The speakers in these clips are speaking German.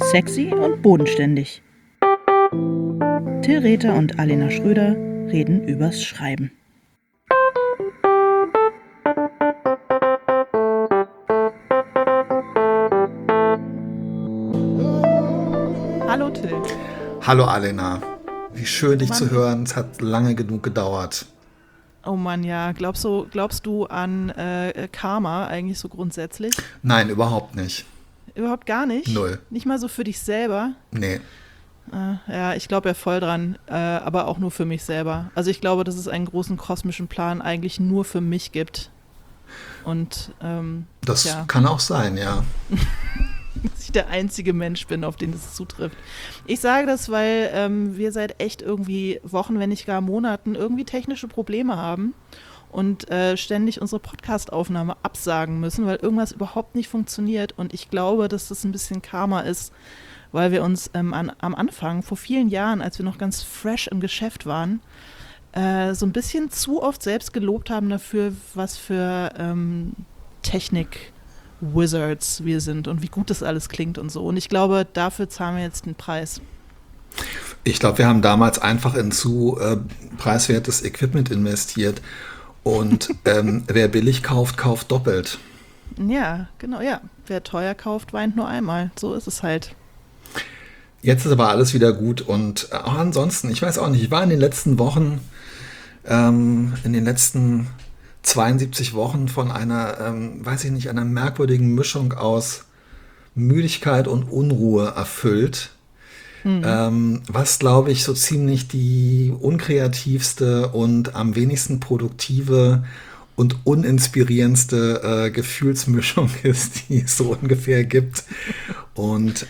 Sexy und bodenständig. Till Rether und Alena Schröder reden übers Schreiben. Hallo Till. Hallo Alena. Wie schön dich zu hören. Es hat lange genug gedauert. Oh Mann, ja. Glaubst du an Karma eigentlich so grundsätzlich? Nein, überhaupt nicht. Überhaupt gar nicht? Null. Nicht mal so für dich selber? Nee. Ja, ich glaube ja voll dran, aber auch nur für mich selber. Also ich glaube, dass es einen großen kosmischen Plan eigentlich nur für mich gibt. Und Das ja, kann auch sein, ja. dass ich der einzige Mensch bin, auf den das zutrifft. Ich sage das, weil wir seit echt irgendwie Wochen, wenn nicht gar Monaten, irgendwie technische Probleme haben und ständig unsere Podcast-Aufnahme absagen müssen, weil irgendwas überhaupt nicht funktioniert. Und ich glaube, dass das ein bisschen Karma ist, weil wir uns am Anfang, vor vielen Jahren, als wir noch ganz fresh im Geschäft waren, so ein bisschen zu oft selbst gelobt haben dafür, was für Technik-Wizards wir sind und wie gut das alles klingt und so. Und ich glaube, dafür zahlen wir jetzt den Preis. Ich glaube, wir haben damals einfach in zu preiswertes Equipment investiert. Und wer billig kauft, kauft doppelt. Ja, genau, ja. Wer teuer kauft, weint nur einmal. So ist es halt. Jetzt ist aber alles wieder gut. Und auch ansonsten, ich weiß auch nicht, ich war in den letzten Wochen, in den letzten 72 Wochen von einer, weiß ich nicht, einer merkwürdigen Mischung aus Müdigkeit und Unruhe erfüllt. Was, glaube ich, so ziemlich die unkreativste und am wenigsten produktive und uninspirierendste Gefühlsmischung ist, die es so ungefähr gibt. Und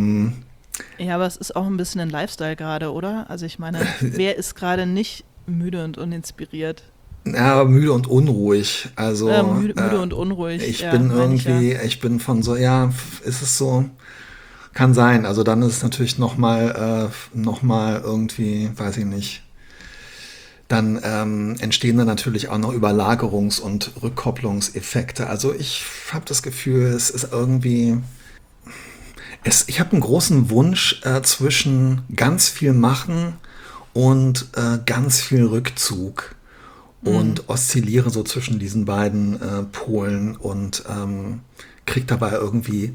Ja, aber es ist auch ein bisschen ein Lifestyle gerade, oder? Also ich meine, wer ist gerade nicht müde und uninspiriert? ja, müde und unruhig. Also Müde und unruhig. ich Ja, bin meine ich ja. irgendwie, ich bin von so, ja, ist es so? Kann sein. Also dann ist es natürlich noch mal irgendwie, weiß ich nicht. Dann entstehen dann natürlich auch noch Überlagerungs- und Rückkopplungseffekte. Also ich habe das Gefühl, es ist irgendwie, ich habe einen großen Wunsch zwischen ganz viel machen und ganz viel Rückzug und oszilliere so zwischen diesen beiden Polen und kriege dabei irgendwie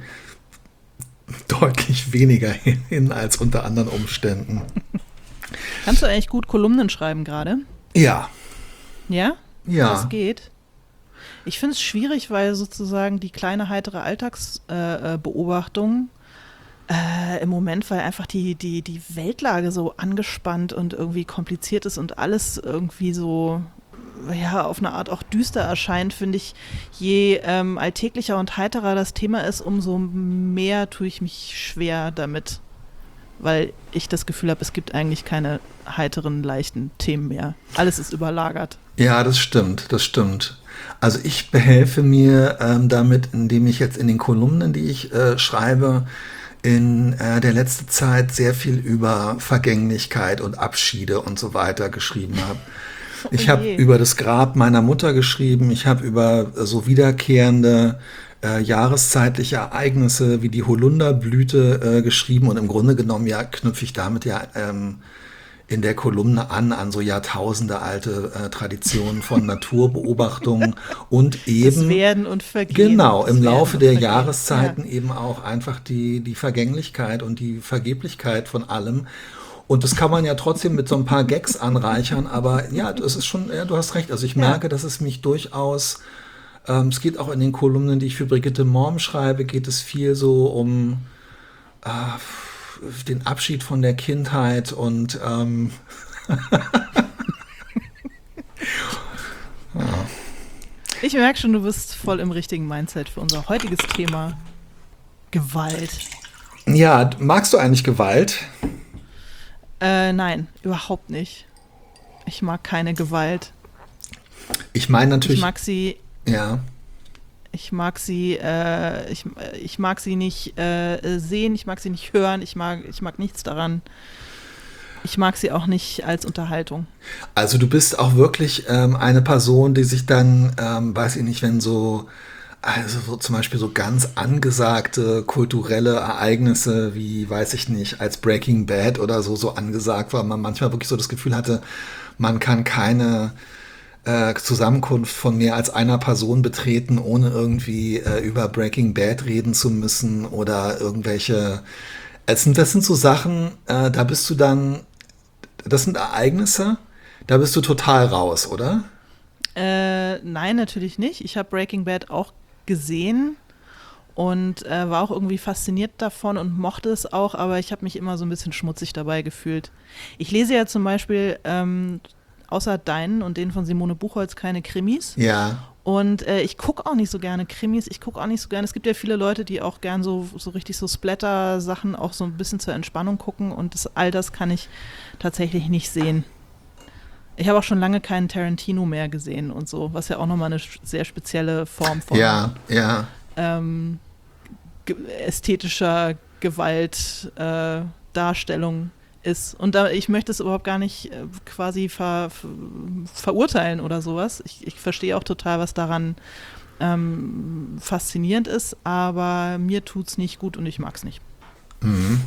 deutlich weniger hin als unter anderen Umständen. Kannst du eigentlich gut Kolumnen schreiben gerade? Ja, Ja? ja. Das geht. Ich finde es schwierig, weil sozusagen die kleine heitere Alltagsbeobachtung im Moment, weil einfach die Weltlage so angespannt und irgendwie kompliziert ist und alles irgendwie so, ja, auf eine Art auch düster erscheint, finde ich, je alltäglicher und heiterer das Thema ist, umso mehr tue ich mich schwer damit. Weil ich das Gefühl habe, es gibt eigentlich keine heiteren, leichten Themen mehr. Alles ist überlagert. Ja, das stimmt, das stimmt. Also ich behelfe mir damit, indem ich jetzt in den Kolumnen, die ich schreibe, in der letzten Zeit sehr viel über Vergänglichkeit und Abschiede und so weiter geschrieben habe. Ich habe je. über das Grab meiner Mutter geschrieben, ich habe über so wiederkehrende jahreszeitliche Ereignisse wie die Holunderblüte geschrieben und im Grunde genommen ja knüpfe ich damit ja in der Kolumne an so Jahrtausende alte Traditionen von Naturbeobachtung und Das eben Werden und Vergehen. genau Das im Werden Laufe und der Vergehen. Jahreszeiten Ja. eben auch einfach die Vergänglichkeit und die Vergeblichkeit von allem. Und das kann man ja trotzdem mit so ein paar Gags anreichern, aber ja, das ist schon, ja, du hast recht. Also ich Ja. merke, dass es mich durchaus, es geht auch in den Kolumnen, die ich für Brigitte Morm schreibe, geht es viel so um den Abschied von der Kindheit und Ich merke schon, du bist voll im richtigen Mindset für unser heutiges Thema Gewalt. ja, magst du eigentlich Gewalt? Nein, überhaupt nicht. Ich mag keine Gewalt. Ich meine Ich natürlich, mag sie, ja. ich mag sie nicht sehen, ich mag sie nicht hören, ich mag nichts daran. Ich mag sie auch nicht als Unterhaltung. Also du bist auch wirklich eine Person, die sich dann, weiß ich nicht, wenn so Also so zum Beispiel so ganz angesagte kulturelle Ereignisse wie, weiß ich nicht, als Breaking Bad oder so angesagt war, man manchmal wirklich so das Gefühl hatte, man kann keine Zusammenkunft von mehr als einer Person betreten, ohne irgendwie über Breaking Bad reden zu müssen oder irgendwelche. Das sind so Sachen, da bist du dann, das sind Ereignisse, da bist du total raus, oder? Nein, natürlich nicht. Ich habe Breaking Bad auch gesehen und war auch irgendwie fasziniert davon und mochte es auch, aber ich habe mich immer so ein bisschen schmutzig dabei gefühlt. Ich lese ja zum Beispiel außer deinen und denen von Simone Buchholz keine Krimis. Ja. Und ich gucke auch nicht so gerne Krimis, ich gucke auch nicht so gerne, es gibt ja viele Leute, die auch gern so richtig so Splatter-Sachen auch so ein bisschen zur Entspannung gucken und all das kann ich tatsächlich nicht sehen. Ich habe auch schon lange keinen Tarantino mehr gesehen und so, was ja auch nochmal eine sehr spezielle Form von ähm, ästhetischer Gewaltdarstellung Darstellung ist. Und ich möchte es überhaupt gar nicht quasi verurteilen oder sowas. Ich verstehe auch total, was daran faszinierend ist, aber mir tut's nicht gut und ich mag's nicht. Mhm.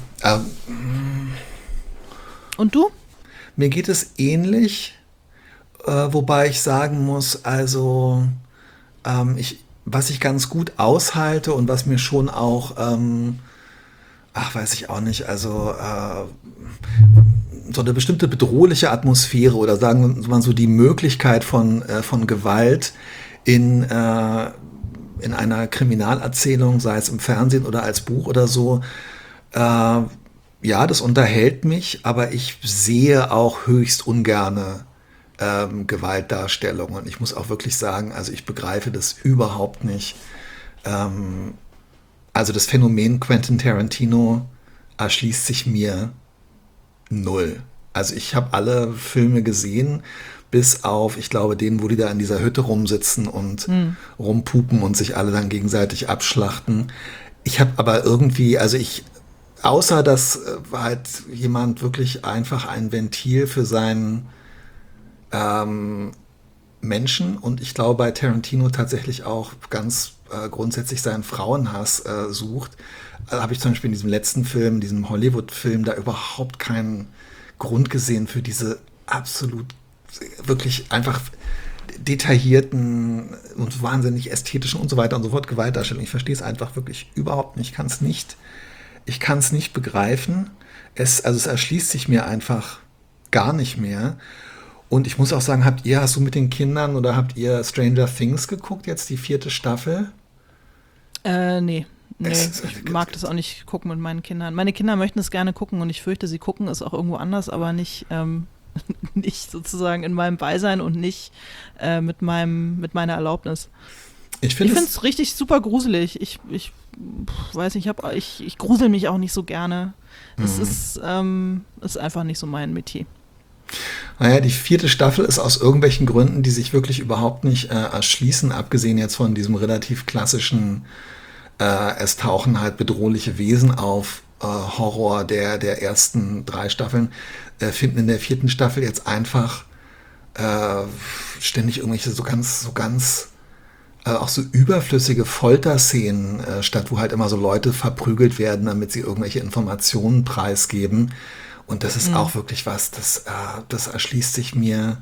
Und du? Mir geht es ähnlich, wobei ich sagen muss, also was ich ganz gut aushalte und was mir schon auch, weiß ich auch nicht, also so eine bestimmte bedrohliche Atmosphäre oder sagen wir mal so die Möglichkeit von Gewalt in einer Kriminalerzählung, sei es im Fernsehen oder als Buch oder so, ja, das unterhält mich, aber ich sehe auch höchst ungerne Gewaltdarstellungen. Und ich muss auch wirklich sagen, also ich begreife das überhaupt nicht. Also das Phänomen Quentin Tarantino erschließt sich mir null. Also ich habe alle Filme gesehen, bis auf, ich glaube, den, wo die da in dieser Hütte rumsitzen und rumpupen und sich alle dann gegenseitig abschlachten. Ich habe aber irgendwie, außer dass halt jemand wirklich einfach ein Ventil für seinen Menschen und ich glaube bei Tarantino tatsächlich auch ganz grundsätzlich seinen Frauenhass sucht, habe ich zum Beispiel in diesem letzten Film, diesem Hollywood-Film, da überhaupt keinen Grund gesehen für diese absolut wirklich einfach detaillierten und wahnsinnig ästhetischen und so weiter und so fort Gewaltdarstellungen. Ich verstehe es einfach wirklich überhaupt nicht. Ich kann es nicht begreifen. Es erschließt sich mir einfach gar nicht mehr. Und ich muss auch sagen, hast du mit den Kindern oder habt ihr Stranger Things geguckt, jetzt die 4. Staffel? Nee. Ich mag das auch nicht gucken mit meinen Kindern. Meine Kinder möchten es gerne gucken und ich fürchte, sie gucken es auch irgendwo anders, aber nicht, nicht sozusagen in meinem Beisein und nicht mit meiner Erlaubnis. Ich finde es richtig super gruselig. Ich weiß nicht, ich grusel mich auch nicht so gerne. Es ist einfach nicht so mein Metier. Naja, die 4. Staffel ist aus irgendwelchen Gründen, die sich wirklich überhaupt nicht erschließen, abgesehen jetzt von diesem relativ klassischen, es tauchen halt bedrohliche Wesen auf, Horror der ersten 3 Staffeln, finden in der 4. Staffel jetzt einfach ständig irgendwelche so ganz auch so überflüssige Folterszenen statt, wo halt immer so Leute verprügelt werden, damit sie irgendwelche Informationen preisgeben. Und das ist auch wirklich was, das erschließt sich mir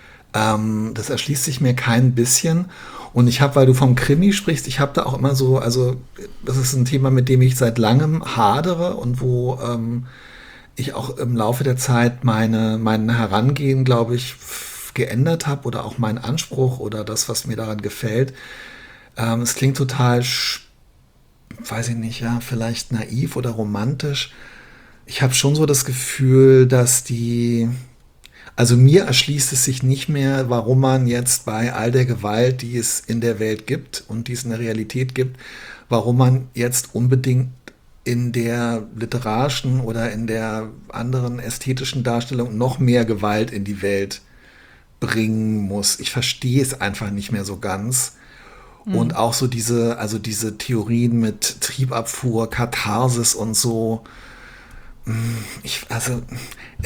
kein bisschen. Und ich habe, weil du vom Krimi sprichst, ich habe da auch immer so, also das ist ein Thema, mit dem ich seit langem hadere und wo ich auch im Laufe der Zeit mein Herangehen, glaube ich, geändert habe oder auch meinen Anspruch oder das, was mir daran gefällt. Es klingt total, weiß ich nicht, ja, vielleicht naiv oder romantisch. Ich habe schon so das Gefühl, dass also mir erschließt es sich nicht mehr, warum man jetzt bei all der Gewalt, die es in der Welt gibt und die es in der Realität gibt, warum man jetzt unbedingt in der literarischen oder in der anderen ästhetischen Darstellung noch mehr Gewalt in die Welt bringen muss. Ich verstehe es einfach nicht mehr so ganz. Und auch so diese Theorien mit Triebabfuhr, Katharsis und so. Ich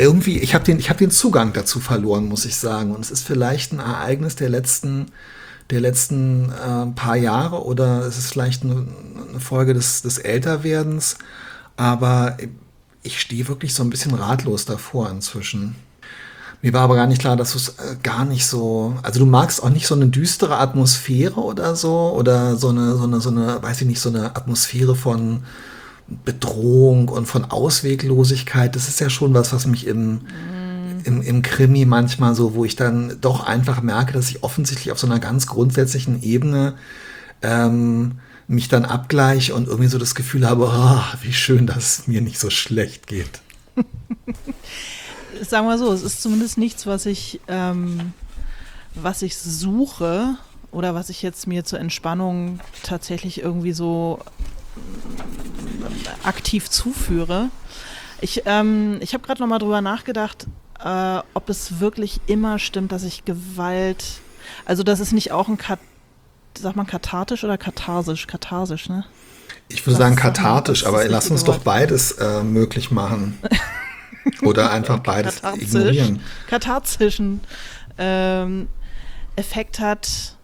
habe den Zugang dazu verloren, muss ich sagen. Und es ist vielleicht ein Ereignis der der letzten paar Jahre oder es ist vielleicht eine Folge des Älterwerdens, aber ich stehe wirklich so ein bisschen ratlos davor inzwischen. Mir war aber gar nicht klar, dass du es gar nicht so, also du magst auch nicht so eine düstere Atmosphäre oder so eine, weiß ich nicht, so eine Atmosphäre von Bedrohung und von Ausweglosigkeit. Das ist ja schon was mich im Krimi manchmal so, wo ich dann doch einfach merke, dass ich offensichtlich auf so einer ganz grundsätzlichen Ebene mich dann abgleiche und irgendwie so das Gefühl habe, wie schön, dass es mir nicht so schlecht geht. Sagen wir so, es ist zumindest nichts, was ich suche oder was ich jetzt mir zur Entspannung tatsächlich irgendwie so aktiv zuführe. Ich habe gerade noch mal drüber nachgedacht, ob es wirklich immer stimmt, dass ich Gewalt, also das ist nicht auch sagt man kathartisch oder katharsisch? Katharsisch, ne? Ich würde sagen kathartisch, aber lass uns doch beides möglich machen. Oder einfach beides ignorieren. Katharzischen Effekt hat,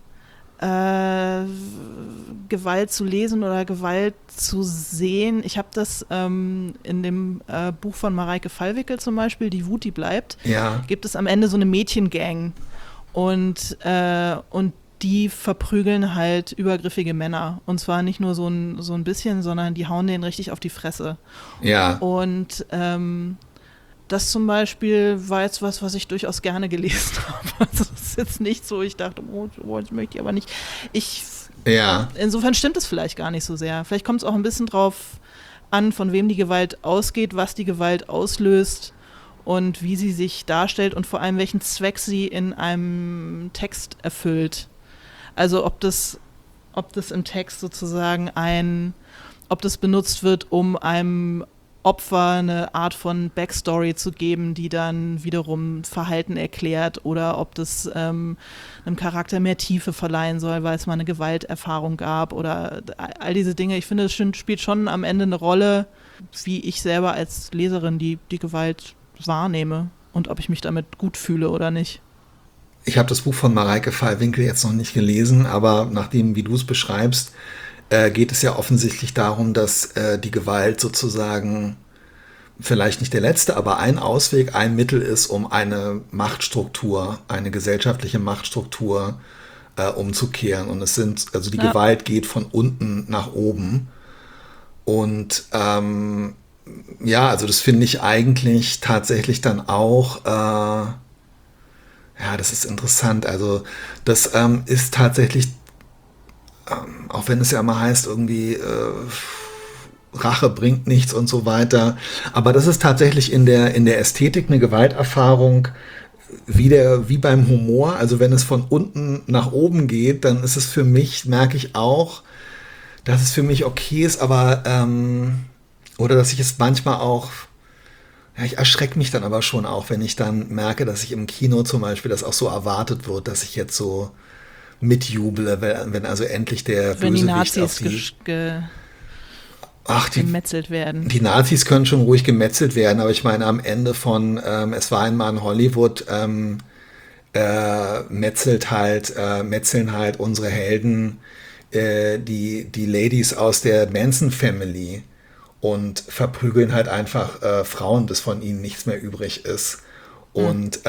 Gewalt zu lesen oder Gewalt zu sehen. Ich habe das in dem Buch von Mareike Fallwickel zum Beispiel, Die Wut, die bleibt, gibt es am Ende so eine Mädchengang und die verprügeln halt übergriffige Männer. Und zwar nicht nur so ein bisschen, sondern die hauen denen richtig auf die Fresse. Ja. Und das zum Beispiel war jetzt was ich durchaus gerne gelesen habe. Also das ist jetzt nicht so, ich dachte, das möchte ich aber nicht. Insofern stimmt es vielleicht gar nicht so sehr. Vielleicht kommt es auch ein bisschen drauf an, von wem die Gewalt ausgeht, was die Gewalt auslöst und wie sie sich darstellt und vor allem welchen Zweck sie in einem Text erfüllt. Also ob das im Text sozusagen ob das benutzt wird, um einem Opfer eine Art von Backstory zu geben, die dann wiederum Verhalten erklärt oder ob das einem Charakter mehr Tiefe verleihen soll, weil es mal eine Gewalterfahrung gab oder all diese Dinge. Ich finde, es spielt schon am Ende eine Rolle, wie ich selber als Leserin die Gewalt wahrnehme und ob ich mich damit gut fühle oder nicht. Ich habe das Buch von Mareike Fallwinkel jetzt noch nicht gelesen, aber nachdem, wie du es beschreibst, geht es ja offensichtlich darum, dass die Gewalt sozusagen vielleicht nicht der letzte, aber ein Ausweg, ein Mittel ist, um eine Machtstruktur, eine gesellschaftliche Machtstruktur umzukehren. Und die Gewalt geht von unten nach oben. Und also das finde ich eigentlich tatsächlich dann auch, das ist interessant. Also das ist tatsächlich auch wenn es ja immer heißt, irgendwie Rache bringt nichts und so weiter. Aber das ist tatsächlich in der Ästhetik eine Gewalterfahrung wie beim Humor. Also wenn es von unten nach oben geht, dann ist es für mich, merke ich auch, dass es für mich okay ist, aber oder dass ich es manchmal auch, ich erschrecke mich dann aber schon auch, wenn ich dann merke, dass ich im Kino zum Beispiel, das auch so erwartet wird, dass ich jetzt so mitjubele, wenn also endlich der Bösewicht auf die gemetzelt werden. Die Nazis können schon ruhig gemetzelt werden, aber ich meine am Ende von Es war einmal in Hollywood metzeln halt unsere Helden die Ladies aus der Manson Family und verprügeln halt einfach Frauen, bis von ihnen nichts mehr übrig ist. Und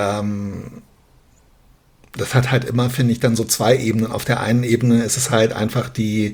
das hat halt immer, finde ich, dann so zwei Ebenen. Auf der einen Ebene ist es halt einfach die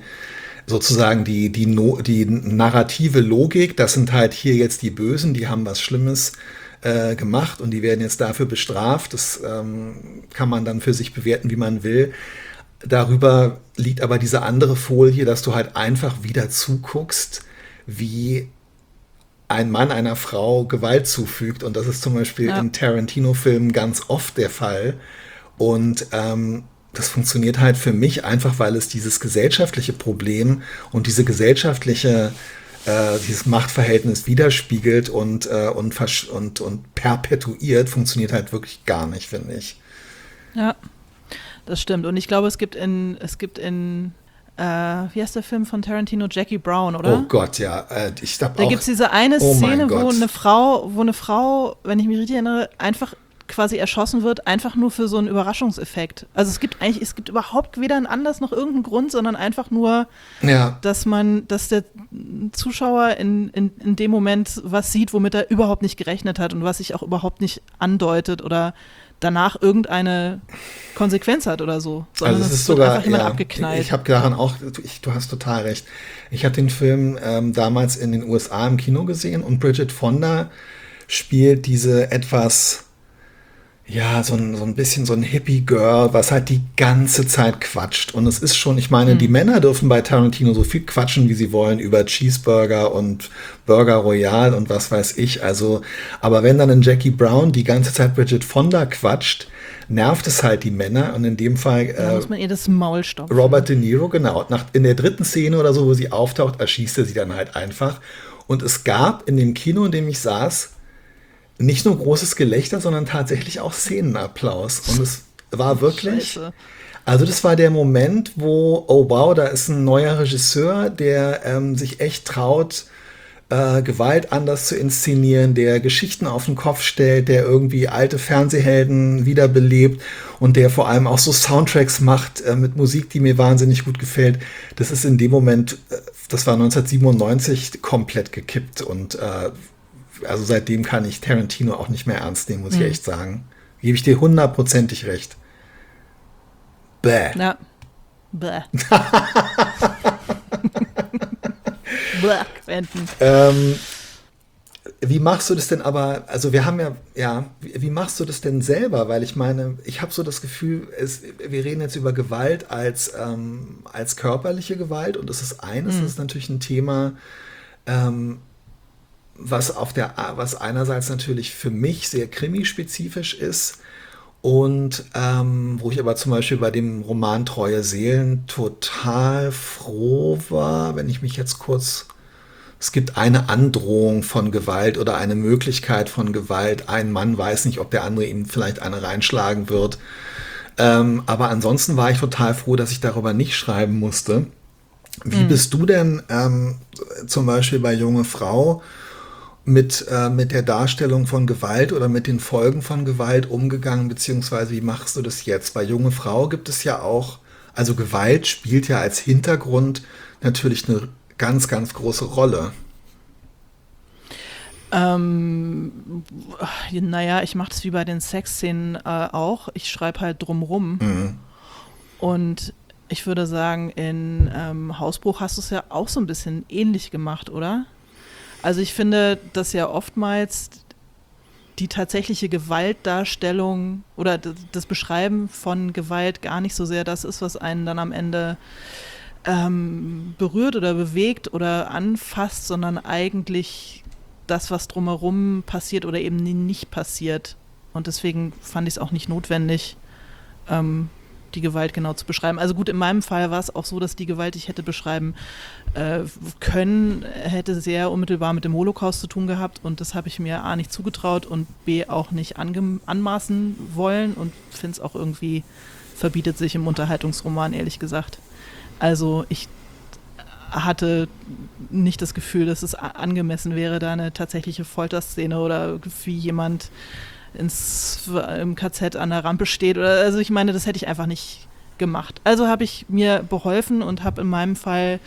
narrative Logik. Das sind halt hier jetzt die Bösen, die haben was Schlimmes gemacht und die werden jetzt dafür bestraft. Das kann man dann für sich bewerten, wie man will. Darüber liegt aber diese andere Folie, dass du halt einfach wieder zuguckst, wie ein Mann einer Frau Gewalt zufügt. Und das ist zum Beispiel in Tarantino-Filmen ganz oft der Fall. Und das funktioniert halt für mich einfach, weil es dieses gesellschaftliche Problem und dieses Machtverhältnis widerspiegelt und perpetuiert, funktioniert halt wirklich gar nicht, finde ich. Ja, das stimmt. Und ich glaube, es gibt in wie heißt der Film von Tarantino? Jackie Brown, oder? Oh Gott, ja. Da gibt es diese eine Szene, wo eine Frau, wenn ich mich richtig erinnere, einfach quasi erschossen wird, einfach nur für so einen Überraschungseffekt. Also es gibt überhaupt weder einen Anlass noch irgendeinen Grund, sondern einfach nur, dass der Zuschauer in dem Moment was sieht, womit er überhaupt nicht gerechnet hat und was sich auch überhaupt nicht andeutet oder danach irgendeine Konsequenz hat oder so. Sondern also es ist sogar einfach jemand abgeknallt. Ich habe daran auch, du hast total recht. Ich habe den Film damals in den USA im Kino gesehen und Bridget Fonda spielt diese etwas, so ein bisschen so ein Hippie-Girl, was halt die ganze Zeit quatscht. Und es ist schon, ich meine, die Männer dürfen bei Tarantino so viel quatschen, wie sie wollen, über Cheeseburger und Burger Royale und was weiß ich. Also, aber wenn dann ein Jackie Brown die ganze Zeit Bridget Fonda quatscht, nervt es halt die Männer. Und in dem Fall da muss man ihr das Maul stopfen. Robert De Niro, genau. In der 3. Szene oder so, wo sie auftaucht, erschießt er sie dann halt einfach. Und es gab in dem Kino, in dem ich saß, nicht nur großes Gelächter, sondern tatsächlich auch Szenenapplaus. Und es war wirklich, Scheiße. Also das war der Moment, wo, oh wow, da ist ein neuer Regisseur, der sich echt traut, Gewalt anders zu inszenieren, der Geschichten auf den Kopf stellt, der irgendwie alte Fernsehhelden wiederbelebt und der vor allem auch so Soundtracks macht mit Musik, die mir wahnsinnig gut gefällt. Das ist in dem Moment, das war 1997, komplett gekippt und also seitdem kann ich Tarantino auch nicht mehr ernst nehmen, muss ich echt sagen. Gebe ich dir 100%ig recht. Bäh. Ja. Bäh. Bäh, Quentin. Wie machst du das denn aber, also wir haben wie machst du das denn selber? Weil ich meine, ich habe so das Gefühl, wir reden jetzt über Gewalt als körperliche Gewalt und das ist das ist natürlich ein Thema, was einerseits natürlich für mich sehr krimispezifisch ist und wo ich aber zum Beispiel bei dem Roman Treue Seelen total froh war, wenn ich mich jetzt es gibt eine Androhung von Gewalt oder eine Möglichkeit von Gewalt. Ein Mann weiß nicht, ob der andere ihm vielleicht eine reinschlagen wird. Aber ansonsten war ich total froh, dass ich darüber nicht schreiben musste. Wie bist du denn zum Beispiel bei Junge Frau mit der Darstellung von Gewalt oder mit den Folgen von Gewalt umgegangen, beziehungsweise wie machst du das jetzt? Bei Junge Frau gibt es ja auch, also Gewalt spielt ja als Hintergrund natürlich eine ganz, ganz große Rolle. Naja, ich mache das wie bei den Sexszenen auch. Ich schreibe halt drumrum. Und ich würde sagen, in Hausbruch hast du es ja auch so ein bisschen ähnlich gemacht, oder? Also ich finde, dass ja oftmals die tatsächliche Gewaltdarstellung oder das Beschreiben von Gewalt gar nicht so sehr das ist, was einen dann am Ende berührt oder bewegt oder anfasst, sondern eigentlich das, was drumherum passiert oder eben nicht passiert. Und deswegen fand ich es auch nicht notwendig, die Gewalt genau zu beschreiben. Also gut, in meinem Fall war es auch so, dass die Gewalt, die ich hätte beschreiben können, hätte sehr unmittelbar mit dem Holocaust zu tun gehabt und das habe ich mir A nicht zugetraut und B auch nicht anmaßen wollen und finde es auch irgendwie verbietet sich im Unterhaltungsroman, ehrlich gesagt. Also ich hatte nicht das Gefühl, dass es angemessen wäre, da eine tatsächliche Folterszene oder wie jemand im KZ an der Rampe steht. Also ich meine, das hätte ich einfach nicht gemacht. Also habe ich mir beholfen und habe in meinem Fall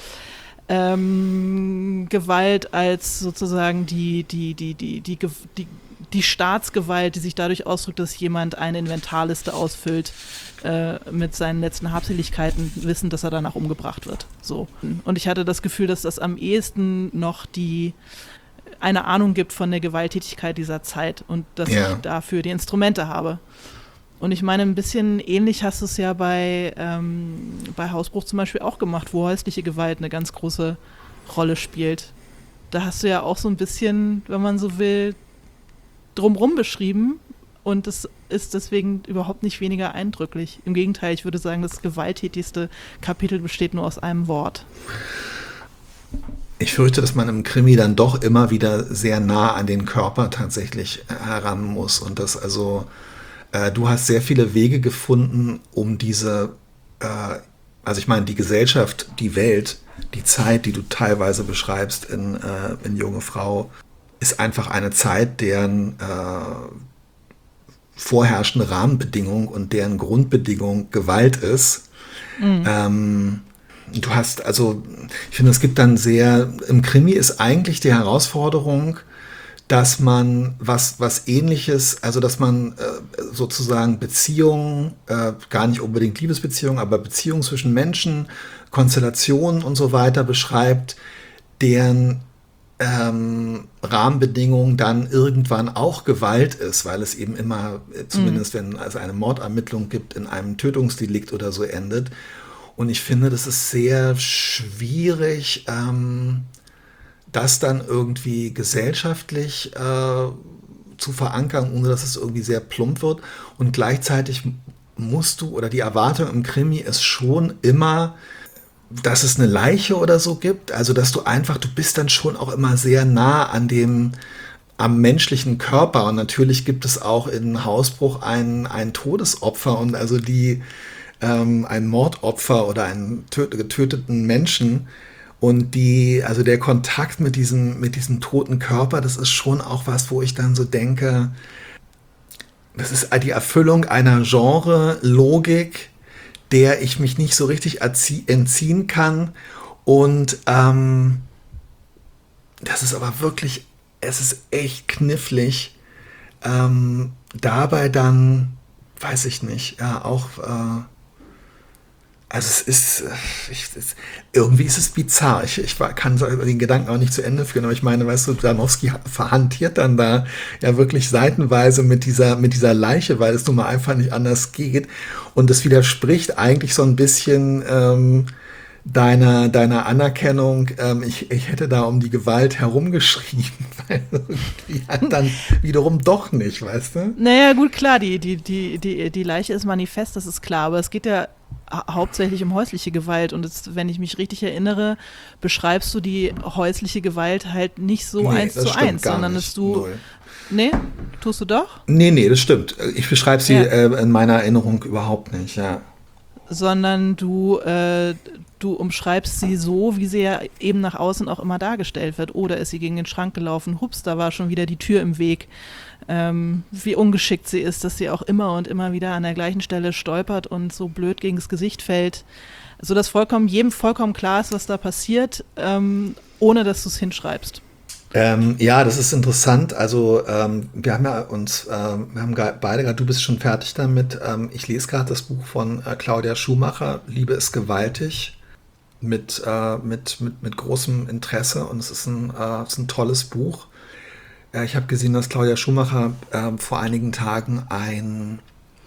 Gewalt als sozusagen die Staatsgewalt, die sich dadurch ausdrückt, dass jemand eine Inventarliste ausfüllt mit seinen letzten Habseligkeiten, wissen, dass er danach umgebracht wird. So. Und ich hatte das Gefühl, dass das am ehesten noch eine Ahnung gibt von der Gewalttätigkeit dieser Zeit und dass ich dafür die Instrumente habe. Und ich meine, ein bisschen ähnlich hast du es ja bei Hausbruch zum Beispiel auch gemacht, wo häusliche Gewalt eine ganz große Rolle spielt. Da hast du ja auch so ein bisschen, wenn man so will, drumrum beschrieben und es ist deswegen überhaupt nicht weniger eindrücklich. Im Gegenteil, ich würde sagen, das gewalttätigste Kapitel besteht nur aus einem Wort. Ich fürchte, dass man im Krimi dann doch immer wieder sehr nah an den Körper tatsächlich heran muss und das also du hast sehr viele Wege gefunden, um diese, also ich meine, die Gesellschaft, die Welt, die Zeit, die du teilweise beschreibst in Junge Frau, ist einfach eine Zeit, deren vorherrschende Rahmenbedingung und deren Grundbedingung Gewalt ist. Du hast, also, ich finde, es gibt dann im Krimi ist eigentlich die Herausforderung, dass man was Ähnliches, also dass man sozusagen Beziehungen, gar nicht unbedingt Liebesbeziehungen, aber Beziehungen zwischen Menschen, Konstellationen und so weiter beschreibt, deren Rahmenbedingung dann irgendwann auch Gewalt ist, weil es eben immer, zumindest wenn es eine Mordermittlung gibt, in einem Tötungsdelikt oder so endet. Und ich finde, das ist sehr schwierig, das dann irgendwie gesellschaftlich zu verankern, ohne dass es irgendwie sehr plump wird. Und gleichzeitig musst du, oder die Erwartung im Krimi ist schon immer, dass es eine Leiche oder so gibt. Also, dass du bist dann schon auch immer sehr nah am menschlichen Körper. Und natürlich gibt es auch in Hausbruch ein Todesopfer und also ein Mordopfer oder einen getöteten Menschen. Und also der Kontakt mit diesem toten Körper, das ist schon auch was, wo ich dann so denke, das ist die Erfüllung einer Genre-Logik, der ich mich nicht so richtig entziehen kann. Und das ist aber wirklich, es ist echt knifflig, dabei dann, weiß ich nicht, ja, auch also irgendwie ist es bizarr. Ich kann den Gedanken auch nicht zu Ende führen, aber ich meine, weißt du, Danowski verhantiert dann da ja wirklich seitenweise mit dieser Leiche, weil es nun mal einfach nicht anders geht. Und das widerspricht eigentlich so ein bisschen deiner Anerkennung. Ich hätte da um die Gewalt herumgeschrieben, weil irgendwie halt dann wiederum doch nicht, weißt du? Naja, gut, klar, die Leiche ist manifest, das ist klar, aber es geht ja hauptsächlich um häusliche Gewalt und wenn ich mich richtig erinnere, beschreibst du die häusliche Gewalt halt nicht so 1:1, sondern dass du... Null. Nee? Tust du doch? Nee, das stimmt. Ich beschreibe sie in meiner Erinnerung überhaupt nicht, ja. Sondern du umschreibst sie so, wie sie ja eben nach außen auch immer dargestellt wird. Oder ist sie gegen den Schrank gelaufen, hups, da war schon wieder die Tür im Weg. Wie ungeschickt sie ist, dass sie auch immer und immer wieder an der gleichen Stelle stolpert und so blöd gegen das Gesicht fällt. Sodass jedem vollkommen klar ist, was da passiert, ohne dass du es hinschreibst. Ja, das ist interessant. Also wir haben ja wir haben beide gerade, du bist schon fertig damit. Ich lese gerade das Buch von Claudia Schumacher, Liebe ist gewaltig, mit großem Interesse und es ist ein tolles Buch. Ich habe gesehen, dass Claudia Schumacher vor einigen Tagen ein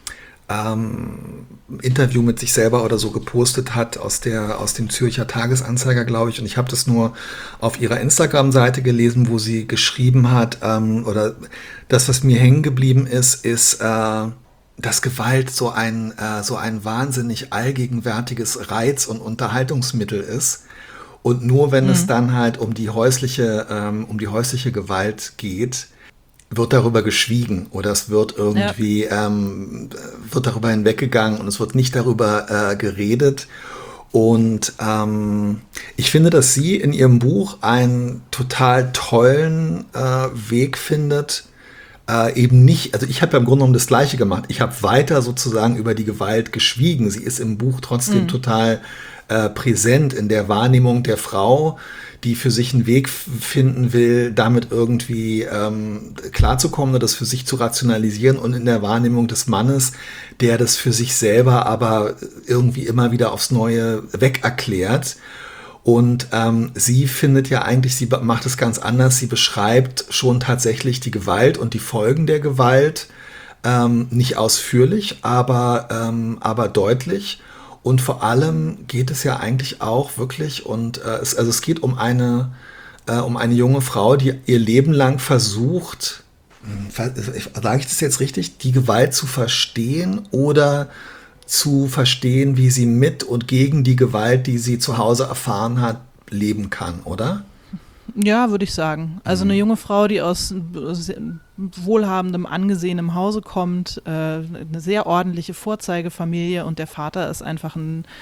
Interview mit sich selber oder so gepostet hat aus dem Zürcher Tagesanzeiger, glaube ich. Und ich habe das nur auf ihrer Instagram-Seite gelesen, wo sie geschrieben hat, oder das, was mir hängen geblieben ist, dass Gewalt so ein wahnsinnig allgegenwärtiges Reiz- und Unterhaltungsmittel ist. Und nur wenn es dann halt um die häusliche Gewalt geht, wird darüber geschwiegen oder es wird irgendwie wird darüber hinweggegangen und es wird nicht darüber geredet. Und ich finde, dass sie in ihrem Buch einen total tollen Weg findet, eben nicht, also ich habe ja im Grunde genommen das Gleiche gemacht. Ich habe weiter sozusagen über die Gewalt geschwiegen. Sie ist im Buch trotzdem total präsent in der Wahrnehmung der Frau, die für sich einen Weg finden will, damit irgendwie klarzukommen, das für sich zu rationalisieren und in der Wahrnehmung des Mannes, der das für sich selber aber irgendwie immer wieder aufs Neue weg erklärt. Und sie findet ja eigentlich, sie macht es ganz anders, sie beschreibt schon tatsächlich die Gewalt und die Folgen der Gewalt, nicht ausführlich, aber deutlich. Und vor allem geht es ja eigentlich auch wirklich es geht um eine junge Frau, die ihr Leben lang versucht, sage ich das jetzt richtig, die Gewalt zu verstehen oder zu verstehen, wie sie mit und gegen die Gewalt, die sie zu Hause erfahren hat, leben kann, oder? Ja, würde ich sagen. Also eine junge Frau, die aus wohlhabendem, angesehenem Hause kommt, eine sehr ordentliche Vorzeigefamilie und der Vater ist einfach ein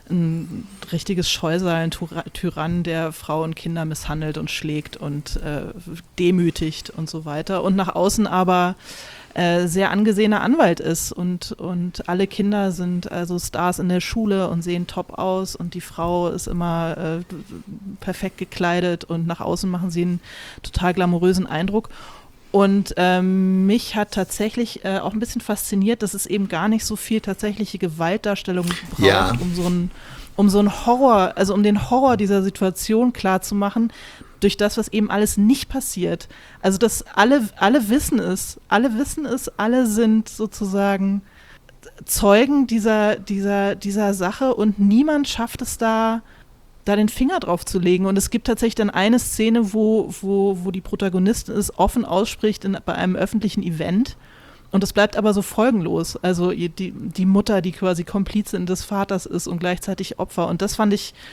ein richtiges Scheusal, ein Tyrann, der Frau und Kinder misshandelt und schlägt und demütigt und so weiter. Und nach außen aber sehr angesehener Anwalt ist und alle Kinder sind also Stars in der Schule und sehen top aus und die Frau ist immer perfekt gekleidet und nach außen machen sie einen total glamourösen Eindruck. Und mich hat tatsächlich auch ein bisschen fasziniert, dass es eben gar nicht so viel tatsächliche Gewaltdarstellung braucht, um so einen Horror, also um den Horror dieser Situation klarzumachen, durch das, was eben alles nicht passiert. Also dass alle wissen es, alle sind sozusagen Zeugen dieser Sache und niemand schafft es da den Finger drauf zu legen. Und es gibt tatsächlich dann eine Szene, wo die Protagonistin es offen ausspricht bei einem öffentlichen Event. Und das bleibt aber so folgenlos. Also die Mutter, die quasi Komplizin des Vaters ist und gleichzeitig Opfer. Und das fand ich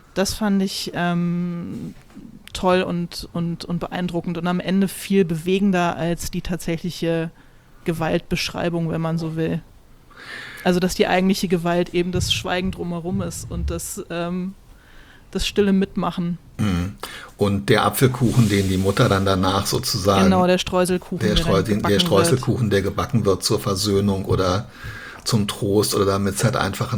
toll und beeindruckend und am Ende viel bewegender als die tatsächliche Gewaltbeschreibung, wenn man so will. Also dass die eigentliche Gewalt eben das Schweigen drumherum ist und das stille Mitmachen. Und der Apfelkuchen, den die Mutter dann danach sozusagen... Genau, der Streuselkuchen. Der Streuselkuchen, der gebacken wird zur Versöhnung oder zum Trost oder damit es halt einfach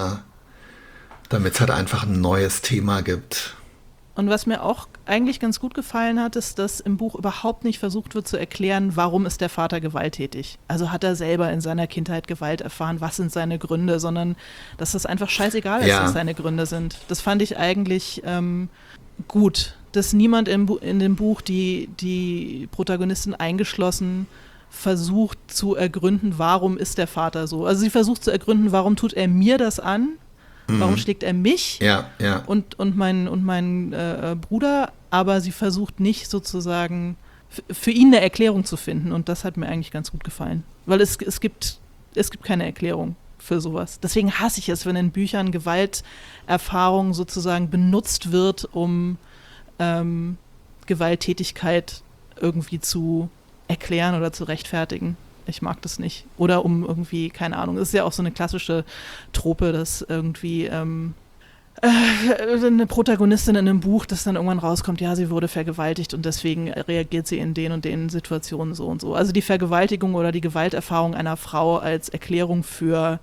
ein neues Thema gibt. Und was mir auch eigentlich ganz gut gefallen hat, ist, dass im Buch überhaupt nicht versucht wird zu erklären, warum ist der Vater gewalttätig. Also hat er selber in seiner Kindheit Gewalt erfahren, was sind seine Gründe, sondern dass das einfach scheißegal ist, was seine Gründe sind. Das fand ich eigentlich gut, dass niemand in dem Buch, die Protagonistin eingeschlossen, versucht zu ergründen, warum ist der Vater so. Also sie versucht zu ergründen, warum tut er mir das an? Warum schlägt er mich und meinen Bruder, aber sie versucht nicht sozusagen für ihn eine Erklärung zu finden und das hat mir eigentlich ganz gut gefallen, weil es gibt keine Erklärung für sowas. Deswegen hasse ich es, wenn in Büchern Gewalterfahrung sozusagen benutzt wird, um Gewalttätigkeit irgendwie zu erklären oder zu rechtfertigen. Ich mag das nicht. Oder um irgendwie, keine Ahnung, das ist ja auch so eine klassische Trope, dass irgendwie eine Protagonistin in einem Buch, das dann irgendwann rauskommt, ja, sie wurde vergewaltigt und deswegen reagiert sie in den und den Situationen so und so. Also die Vergewaltigung oder die Gewalterfahrung einer Frau als Erklärung für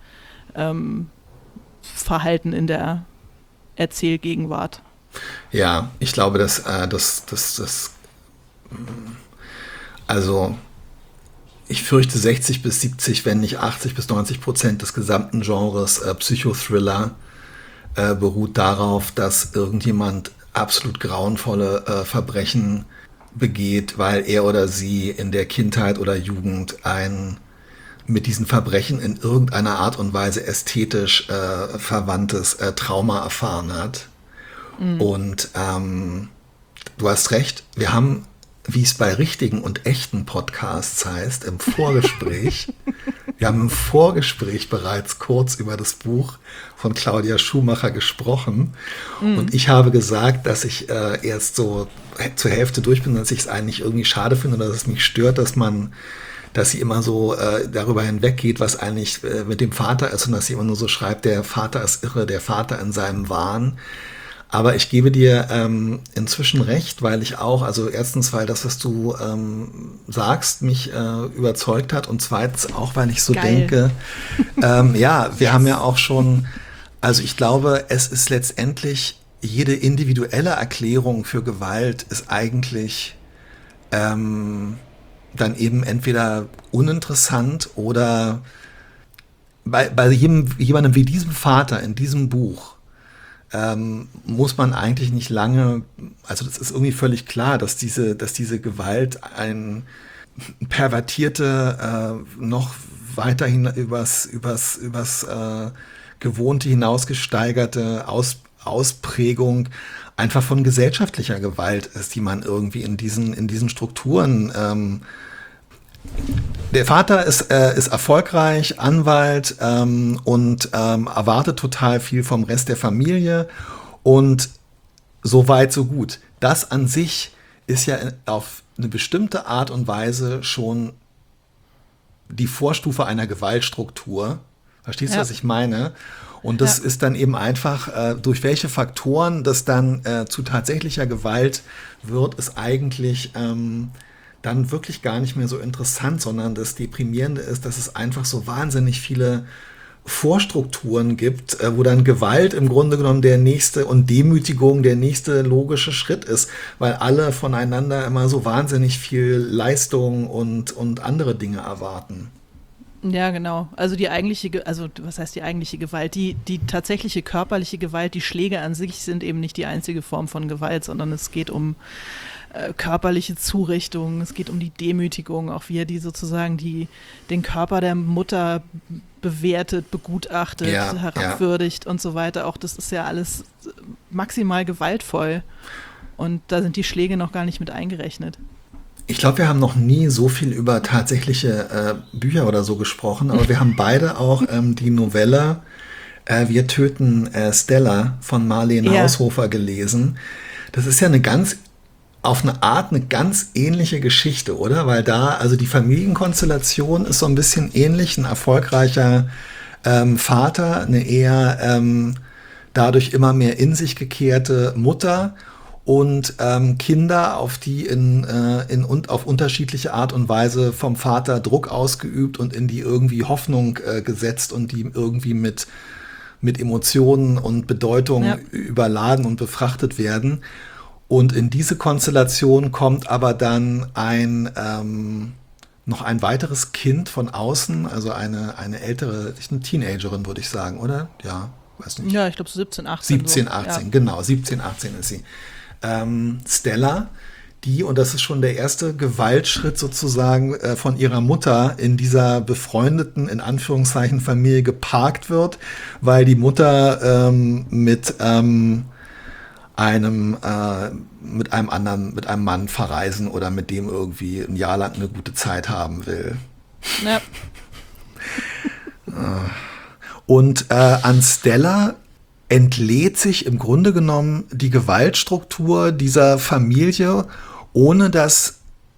Verhalten in der Erzählgegenwart. Ja, ich glaube, also ich fürchte 60 bis 70, wenn nicht 80 bis 90% des gesamten Genres Psychothriller beruht darauf, dass irgendjemand absolut grauenvolle Verbrechen begeht, weil er oder sie in der Kindheit oder Jugend ein mit diesen Verbrechen in irgendeiner Art und Weise ästhetisch verwandtes Trauma erfahren hat. Und du hast recht, wir haben, wie es bei richtigen und echten Podcasts heißt, im Vorgespräch, wir haben im Vorgespräch bereits kurz über das Buch von Claudia Schumacher gesprochen. Und ich habe gesagt, dass ich erst so zur Hälfte durch bin, dass ich es eigentlich irgendwie schade finde oder dass es mich stört, dass sie immer so darüber hinweggeht, was eigentlich mit dem Vater ist und dass sie immer nur so schreibt, der Vater ist irre, der Vater in seinem Wahn. Aber ich gebe dir inzwischen recht, weil ich auch, also erstens, weil das, was du sagst, mich überzeugt hat und zweitens auch, weil ich so denke, wir haben ja auch schon, also ich glaube, es ist letztendlich, jede individuelle Erklärung für Gewalt ist eigentlich dann eben entweder uninteressant oder bei jemandem wie diesem Vater in diesem Buch muss man eigentlich nicht lange, also das ist irgendwie völlig klar, dass diese Gewalt ein pervertierte, noch weiterhin übers Gewohnte hinausgesteigerte Ausprägung einfach von gesellschaftlicher Gewalt ist, die man irgendwie in diesen Strukturen der Vater ist erfolgreich, Anwalt und erwartet total viel vom Rest der Familie und so weit, so gut. Das an sich ist ja auf eine bestimmte Art und Weise schon die Vorstufe einer Gewaltstruktur, Verstehst du, Ja, was ich meine? Und das ja. ist dann eben einfach, durch welche Faktoren das dann zu tatsächlicher Gewalt wird, ist eigentlich dann wirklich gar nicht mehr so interessant, sondern das Deprimierende ist, dass es einfach so wahnsinnig viele Vorstrukturen gibt, wo dann Gewalt im Grunde genommen der nächste und Demütigung der nächste logische Schritt ist, weil alle voneinander immer so wahnsinnig viel Leistung und andere Dinge erwarten. Ja, genau. Also die eigentliche, also was heißt die eigentliche Gewalt? Die tatsächliche körperliche Gewalt, die Schläge an sich sind eben nicht die einzige Form von Gewalt, sondern es geht um körperliche Zurichtung, es geht um die Demütigung, auch wie er die sozusagen den Körper der Mutter bewertet, begutachtet, Ja, ja. herabwürdigt und so weiter. Auch das ist ja alles maximal gewaltvoll. Und da sind die Schläge noch gar nicht mit eingerechnet. Ich glaube, wir haben noch nie so viel über tatsächliche Bücher oder so gesprochen, aber wir haben beide auch die Novelle Wir töten Stella von Marlene Ja, Haushofer gelesen. Das ist ja auf eine Art eine ganz ähnliche Geschichte, oder? Weil da, also die Familienkonstellation ist so ein bisschen ähnlich, ein erfolgreicher Vater, eine eher dadurch immer mehr in sich gekehrte Mutter und Kinder, auf die und auf unterschiedliche Art und Weise vom Vater Druck ausgeübt und in die irgendwie Hoffnung gesetzt und die irgendwie mit Emotionen und Bedeutung ja, überladen und befrachtet werden. Und in diese Konstellation kommt aber dann noch ein weiteres Kind von außen, also eine ältere, eine Teenagerin, würde ich sagen, oder? Ja, weiß nicht. ja, ich glaube so 17, 18 so. 17, Ja, 18, genau, 17, 18 ist sie. Stella, die, und das ist schon der erste Gewaltschritt sozusagen, von ihrer Mutter in dieser befreundeten, in Anführungszeichen, Familie geparkt wird, weil die Mutter mit einem Mann verreisen oder mit dem irgendwie ein Jahr lang eine gute Zeit haben will. ja, Und an Stella entlädt sich im Grunde genommen die Gewaltstruktur dieser Familie, ohne dass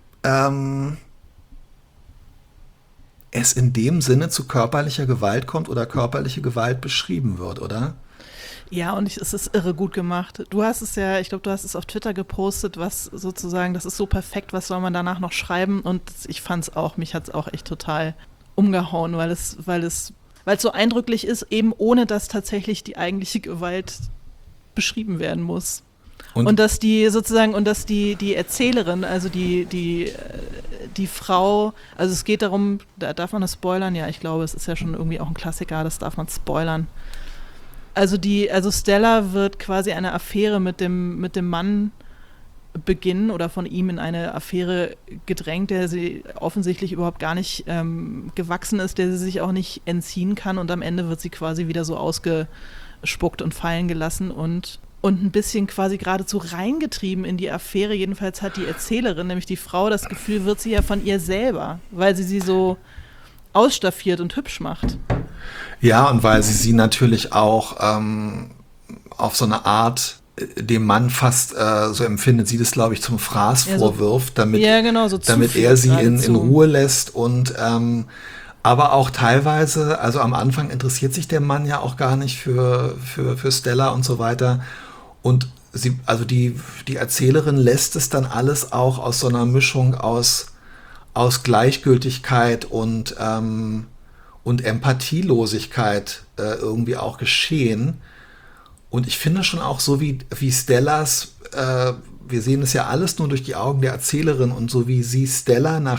es in dem Sinne zu körperlicher Gewalt kommt oder körperliche Gewalt beschrieben wird, oder? ja, und es ist irre gut gemacht. Du hast es ja, ich glaube, du hast es auf Twitter gepostet, was sozusagen, das ist so perfekt, was soll man danach noch schreiben? Und ich fand es auch, mich hat es auch echt total umgehauen, weil es so eindrücklich ist, eben ohne dass tatsächlich die eigentliche Gewalt beschrieben werden muss. Und Und dass die Erzählerin, also die Frau, also es geht darum, darf man das spoilern? Ja, ich glaube, es ist ja schon irgendwie auch ein Klassiker, das darf man spoilern. Also Stella wird quasi eine Affäre mit dem Mann beginnen oder von ihm in eine Affäre gedrängt, der sie offensichtlich überhaupt gar nicht gewachsen ist, der sie sich auch nicht entziehen kann, und am Ende wird sie quasi wieder so ausgespuckt und fallen gelassen und ein bisschen quasi geradezu reingetrieben in die Affäre. Jedenfalls hat die Erzählerin, nämlich die Frau, das Gefühl, wird sie ja von ihr selber, weil sie so ausstaffiert und hübsch macht. ja, und weil sie natürlich auch auf so eine Art dem Mann fast, so empfindet sie das, glaube ich, zum Fraß Ja, so, vorwirft, damit, ja, genau, so damit zuführt er sie in geradezu. Ruhe lässt und aber auch teilweise, also am Anfang interessiert sich der Mann ja auch gar nicht für Stella und so weiter. Und also die Erzählerin lässt es dann alles auch aus so einer Mischung aus Gleichgültigkeit und Empathielosigkeit irgendwie auch geschehen. Und ich finde schon auch so wie Stellas, wir sehen es ja alles nur durch die Augen der Erzählerin, und so wie sie Stella nach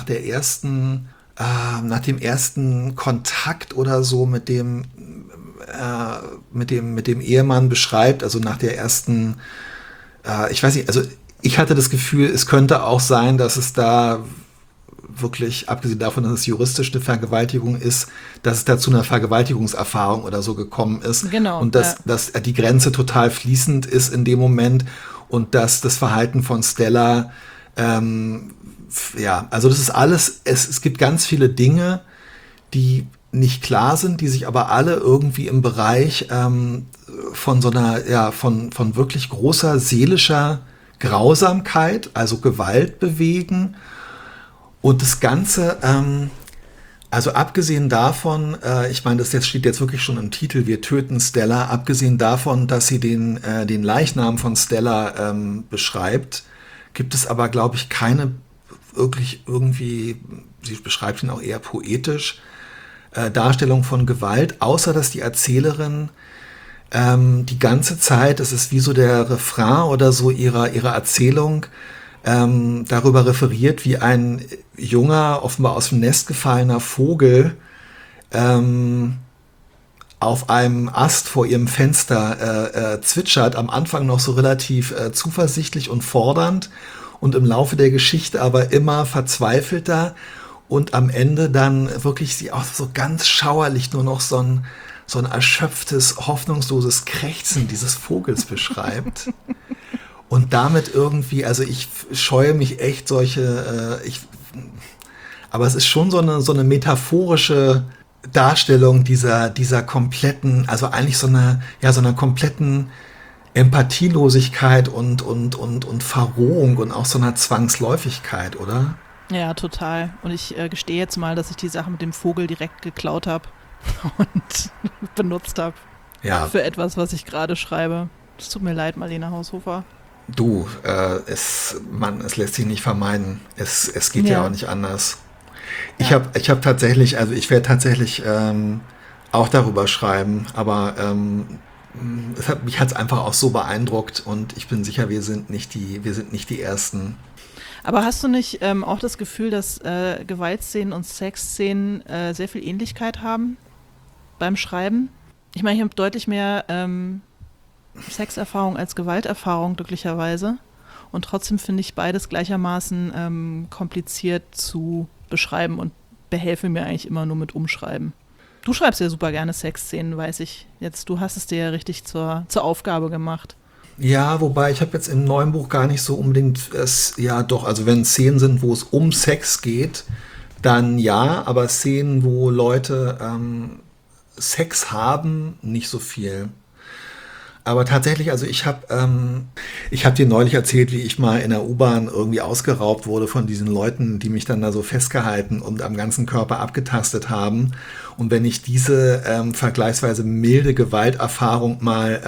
dem ersten Kontakt oder so mit dem Ehemann beschreibt, also nach der ersten, ich weiß nicht, also ich hatte das Gefühl, es könnte auch sein, dass es da wirklich, abgesehen davon, dass es juristisch eine Vergewaltigung ist, dass es da zu einer Vergewaltigungserfahrung oder so gekommen ist. Genau, Und ja. dass die Grenze total fließend ist in dem Moment und dass das Verhalten von Stella, ja, also das ist alles, es gibt ganz viele Dinge, die nicht klar sind, die sich aber alle irgendwie im Bereich von so einer, ja, von wirklich großer seelischer Grausamkeit, also Gewalt bewegen. Und das Ganze Also abgesehen davon, ich meine, das jetzt steht jetzt wirklich schon im Titel, wir töten Stella, abgesehen davon, dass sie den Leichnam von Stella beschreibt, gibt es aber, glaube ich, keine wirklich irgendwie, sie beschreibt ihn auch eher poetisch, Darstellung von Gewalt, außer dass die Erzählerin die ganze Zeit, das ist wie so der Refrain oder so ihrer Erzählung, darüber referiert, wie ein junger, offenbar aus dem Nest gefallener Vogel auf einem Ast vor ihrem Fenster zwitschert, am Anfang noch so relativ zuversichtlich und fordernd und im Laufe der Geschichte aber immer verzweifelter und am Ende dann wirklich sie auch so ganz schauerlich nur noch so ein erschöpftes, hoffnungsloses Krächzen dieses Vogels beschreibt. Und damit irgendwie, also ich scheue mich echt aber es ist schon so eine metaphorische Darstellung dieser kompletten, also eigentlich so einer kompletten Empathielosigkeit und Verrohung und auch so einer Zwangsläufigkeit, oder? Ja, total. Und ich gestehe jetzt mal, dass ich die Sache mit dem Vogel direkt geklaut habe und benutzt habe Ja, für etwas, was ich gerade schreibe. Es tut mir leid, Marlene Haushofer. du, es lässt sich nicht vermeiden. Es geht ja auch Ja, nicht anders. ja. Ich hab tatsächlich, also ich werde tatsächlich auch darüber schreiben, aber mich hat es einfach auch so beeindruckt und ich bin sicher, wir sind nicht die Ersten. Aber hast du nicht auch das Gefühl, dass Gewaltszenen und Sexszenen sehr viel Ähnlichkeit haben beim Schreiben? Ich meine, ich habe deutlich mehr Sexerfahrung als Gewalterfahrung, glücklicherweise. Und trotzdem finde ich beides gleichermaßen kompliziert zu beschreiben und behelfe mir eigentlich immer nur mit Umschreiben. Du schreibst ja super gerne Sexszenen, weiß ich jetzt. Du hast es dir ja richtig zur Aufgabe gemacht. Ja, wobei ich habe jetzt im neuen Buch gar nicht so unbedingt ja doch, also wenn Szenen sind, wo es um Sex geht, dann ja, aber Szenen, wo Leute Sex haben, nicht so viel. Aber tatsächlich, also ich hab dir neulich erzählt, wie ich mal in der U-Bahn irgendwie ausgeraubt wurde von diesen Leuten, die mich dann da so festgehalten und am ganzen Körper abgetastet haben. Und wenn ich diese vergleichsweise milde Gewalterfahrung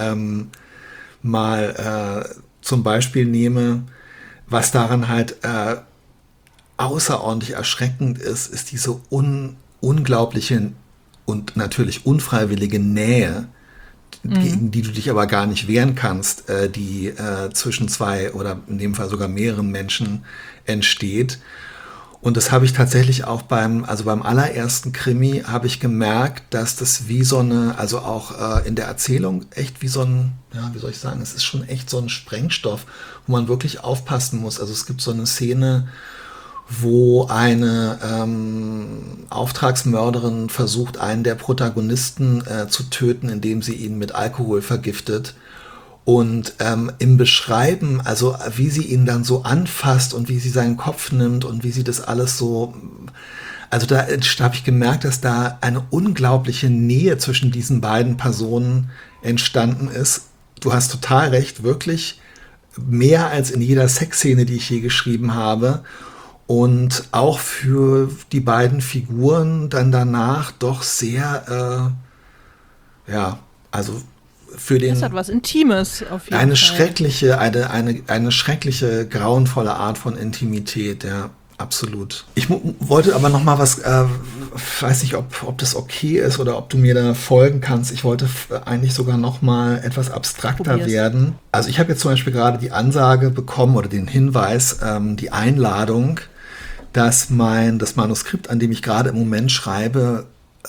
mal zum Beispiel nehme, was daran halt außerordentlich erschreckend ist diese unglaubliche und natürlich unfreiwillige Nähe, Mhm. gegen die du dich aber gar nicht wehren kannst, die zwischen zwei oder in dem Fall sogar mehreren Menschen entsteht. Und das habe ich tatsächlich auch also beim allerersten Krimi habe ich gemerkt, dass das wie so eine, also auch in der Erzählung echt wie so ein, ja, wie soll ich sagen, es ist schon echt so ein Sprengstoff, wo man wirklich aufpassen muss. Also es gibt so eine Szene, wo eine Auftragsmörderin versucht, einen der Protagonisten zu töten, indem sie ihn mit Alkohol vergiftet. Und im Beschreiben, also wie sie ihn dann so anfasst und wie sie seinen Kopf nimmt und wie sie das alles so, also da habe ich gemerkt, dass da eine unglaubliche Nähe zwischen diesen beiden Personen entstanden ist. Du hast total recht, wirklich mehr als in jeder Sexszene, die ich je geschrieben habe. Und auch für die beiden Figuren dann danach doch sehr, ja, also für Es hat den was Intimes auf jeden eine Fall. eine schreckliche, grauenvolle Art von Intimität, ja, absolut. Ich wollte aber noch mal was, weiß nicht, ob das okay ist oder ob du mir da folgen kannst. Ich wollte eigentlich sogar noch mal etwas abstrakter Probier's. werden. Also ich habe jetzt zum Beispiel gerade die Ansage bekommen oder den Hinweis, die Einladung, dass das Manuskript, an dem ich gerade im Moment schreibe,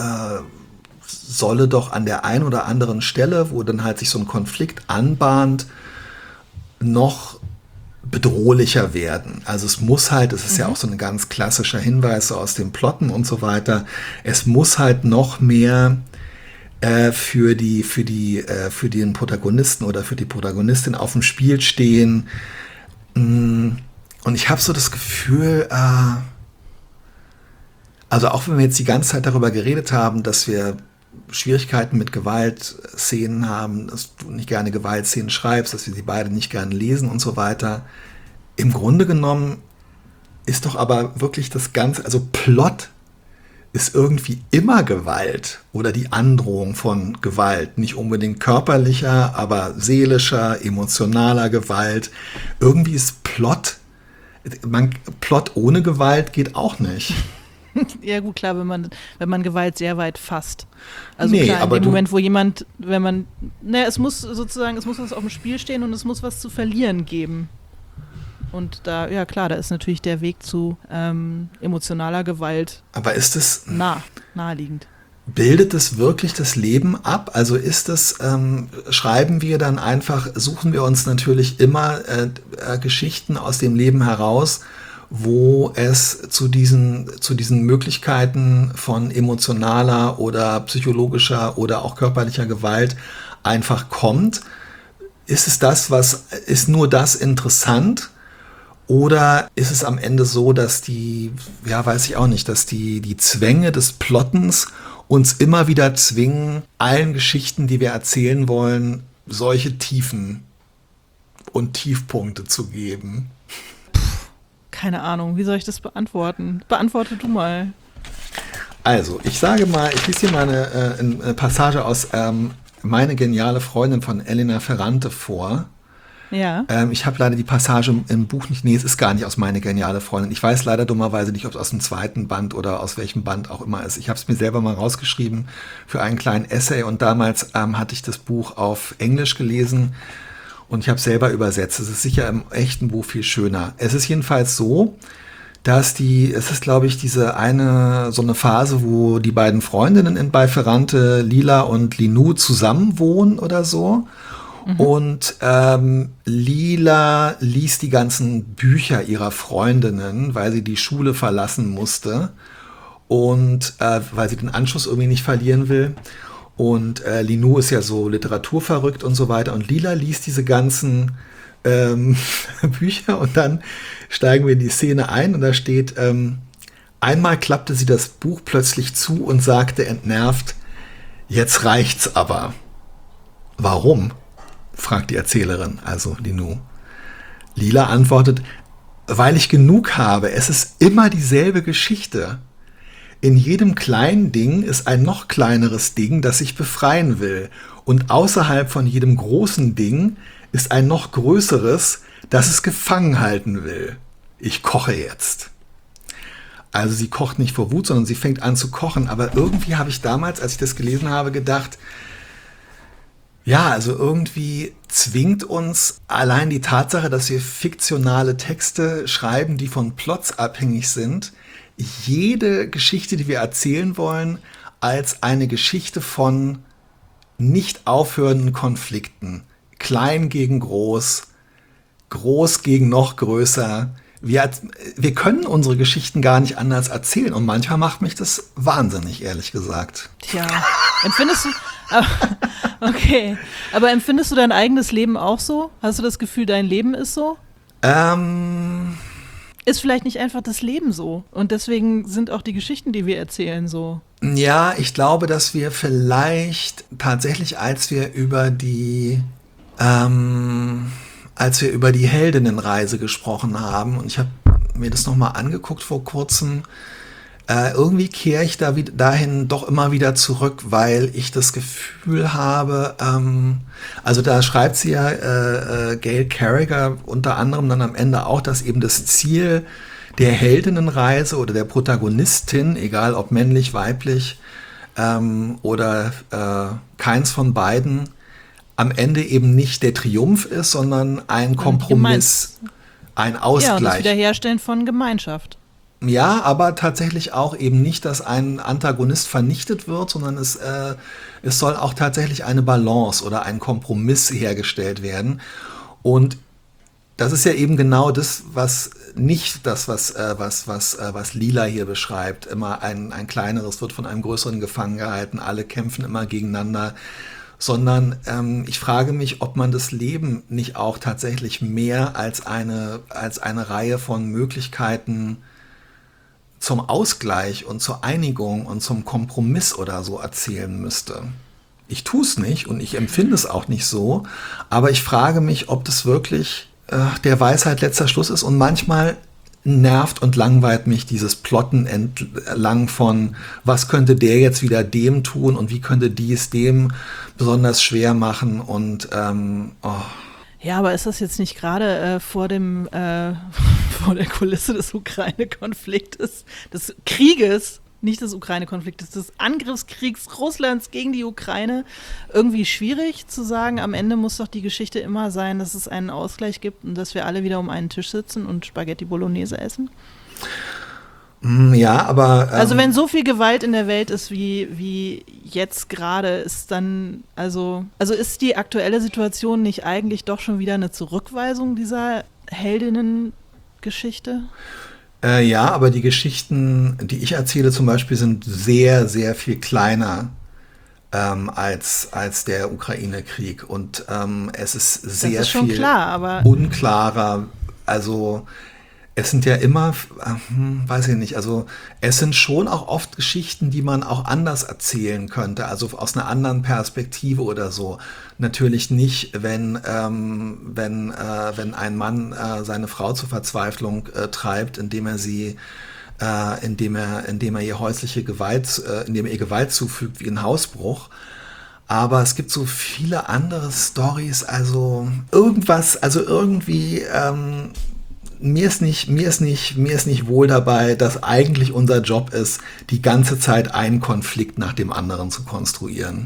solle doch an der einen oder anderen Stelle, wo dann halt sich so ein Konflikt anbahnt, noch bedrohlicher werden. Also es muss halt, es ist ja auch Mhm. so ein ganz klassischer Hinweis so aus den Plotten und so weiter, es muss halt noch mehr für den Protagonisten oder für die Protagonistin auf dem Spiel stehen. Und ich habe so das Gefühl, also auch wenn wir jetzt die ganze Zeit darüber geredet haben, dass wir Schwierigkeiten mit Gewaltszenen haben, dass du nicht gerne Gewaltszenen schreibst, dass wir sie beide nicht gerne lesen und so weiter. Im Grunde genommen ist doch aber wirklich das Ganze, also Plot ist irgendwie immer Gewalt oder die Androhung von Gewalt. Nicht unbedingt körperlicher, aber seelischer, emotionaler Gewalt. Irgendwie ist Plot ohne Gewalt geht auch nicht. Ja gut, klar, wenn man Gewalt sehr weit fasst. Also Nee, klar, in aber dem du- Moment, wo jemand, es muss was auf dem Spiel stehen und es muss was zu verlieren geben. Und da, ja klar, da ist natürlich der Weg zu emotionaler Gewalt Aber ist es, naheliegend. bildet es wirklich das Leben ab? Also ist es, schreiben wir dann einfach, suchen wir uns natürlich immer Geschichten aus dem Leben heraus, wo es zu diesen Möglichkeiten von emotionaler oder psychologischer oder auch körperlicher Gewalt einfach kommt? Ist nur das interessant? Oder ist es am Ende so, dass weiß ich auch nicht, dass die Zwänge des Plottens uns immer wieder zwingen, allen Geschichten, die wir erzählen wollen, solche Tiefen und Tiefpunkte zu geben? Keine Ahnung, wie soll ich das beantworten? Beantworte du mal. Also, ich lese hier mal eine Passage aus Meine geniale Freundin von Elena Ferrante vor. Ja. Ich habe leider die Passage im Buch nicht. Nee, es ist gar nicht aus Meine geniale Freundin. Ich weiß leider dummerweise nicht, ob es aus dem zweiten Band oder aus welchem Band auch immer ist. Ich habe es mir selber mal rausgeschrieben für einen kleinen Essay und damals hatte ich das Buch auf Englisch gelesen und ich habe es selber übersetzt. Es ist sicher im echten Buch viel schöner. Es ist jedenfalls so, es ist, glaube ich, so eine Phase, wo die beiden Freundinnen bei Ferrante, Lila und Linou, zusammen wohnen oder so. Und Lila liest die ganzen Bücher ihrer Freundinnen, weil sie die Schule verlassen musste und weil sie den Anschluss irgendwie nicht verlieren will. Und Linou ist ja so literaturverrückt und so weiter. Und Lila liest diese ganzen Bücher und dann steigen wir in die Szene ein und da steht, einmal klappte sie das Buch plötzlich zu und sagte entnervt, jetzt reicht's aber. Warum? Fragt die Erzählerin, also Linou. Lila antwortet, weil ich genug habe. Es ist immer dieselbe Geschichte. In jedem kleinen Ding ist ein noch kleineres Ding, das sich befreien will. Und außerhalb von jedem großen Ding ist ein noch größeres, das es gefangen halten will. Ich koche jetzt. Also sie kocht nicht vor Wut, sondern sie fängt an zu kochen. Aber irgendwie habe ich damals, als ich das gelesen habe, gedacht, ja, also irgendwie zwingt uns allein die Tatsache, dass wir fiktionale Texte schreiben, die von Plots abhängig sind, jede Geschichte, die wir erzählen wollen, als eine Geschichte von nicht aufhörenden Konflikten. Klein gegen groß, groß gegen noch größer. Wir können unsere Geschichten gar nicht anders erzählen und manchmal macht mich das wahnsinnig, ehrlich gesagt. Tja, empfindest du... Okay, aber empfindest du dein eigenes Leben auch so? Hast du das Gefühl, dein Leben ist so? Ist vielleicht nicht einfach das Leben so und deswegen sind auch die Geschichten, die wir erzählen, so. Ja, ich glaube, dass wir vielleicht tatsächlich, als wir über die Heldinnenreise gesprochen haben, und ich habe mir das nochmal angeguckt vor kurzem, irgendwie kehre ich dahin doch immer wieder zurück, weil ich das Gefühl habe, also da schreibt sie ja Gail Carriger unter anderem dann am Ende auch, dass eben das Ziel der Heldinnenreise oder der Protagonistin, egal ob männlich, weiblich oder keins von beiden, am Ende eben nicht der Triumph ist, sondern ein Kompromiss, ein Ausgleich. Ja, und das Wiederherstellen von Gemeinschaft. Ja, aber tatsächlich auch eben nicht, dass ein Antagonist vernichtet wird, sondern es soll auch tatsächlich eine Balance oder ein Kompromiss hergestellt werden. Und das ist ja eben genau das, was Lila hier beschreibt. Immer ein kleineres wird von einem größeren gefangen gehalten, alle kämpfen immer gegeneinander. Sondern ich frage mich, ob man das Leben nicht auch tatsächlich mehr als eine Reihe von Möglichkeiten zum Ausgleich und zur Einigung und zum Kompromiss oder so erzählen müsste. Ich tue es nicht und ich empfinde es auch nicht so, aber ich frage mich, ob das wirklich der Weisheit letzter Schluss ist und manchmal nervt und langweilt mich dieses Plotten entlang von, was könnte der jetzt wieder dem tun und wie könnte dies dem besonders schwer machen und Ja, aber ist das jetzt nicht gerade vor der Kulisse des Ukraine-Konfliktes, des Krieges, nicht des Ukraine-Konfliktes, des Angriffskriegs Russlands gegen die Ukraine, irgendwie schwierig zu sagen, am Ende muss doch die Geschichte immer sein, dass es einen Ausgleich gibt und dass wir alle wieder um einen Tisch sitzen und Spaghetti Bolognese essen? Ja, aber also wenn so viel Gewalt in der Welt ist, wie jetzt gerade, ist dann, also ist die aktuelle Situation nicht eigentlich doch schon wieder eine Zurückweisung dieser Heldinnengeschichte? Ja, aber die Geschichten, die ich erzähle zum Beispiel, sind sehr, sehr viel kleiner als der Ukraine-Krieg. Und es ist sehr das ist schon viel klar, aber unklarer. Also es sind ja immer, weiß ich nicht, also es sind schon auch oft Geschichten, die man auch anders erzählen könnte, also aus einer anderen Perspektive oder so. Natürlich nicht, wenn ein Mann seine Frau zur Verzweiflung treibt, indem er ihr häusliche Gewalt, indem er ihr Gewalt zufügt wie ein Hausbruch. Aber es gibt so viele andere Storys, also irgendwie mir ist nicht wohl dabei, dass eigentlich unser Job ist, die ganze Zeit einen Konflikt nach dem anderen zu konstruieren.